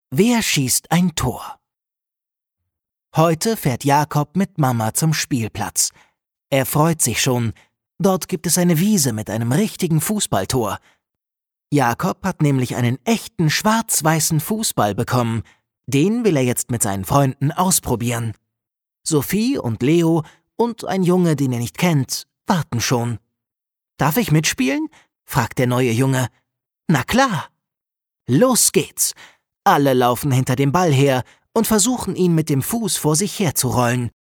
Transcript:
Wer schießt ein Tor? Heute fährt Jakob mit Mama zum Spielplatz. Er freut sich schon. Dort gibt es eine Wiese mit einem richtigen Fußballtor. Jakob hat nämlich einen echten schwarz-weißen Fußball bekommen. Den will er jetzt mit seinen Freunden ausprobieren. Sophie und Leo und ein Junge, den er nicht kennt, warten schon. »Darf ich mitspielen?« fragt der neue Junge. »Na klar!« Los geht's! Alle laufen hinter dem Ball her und versuchen, ihn mit dem Fuß vor sich herzurollen.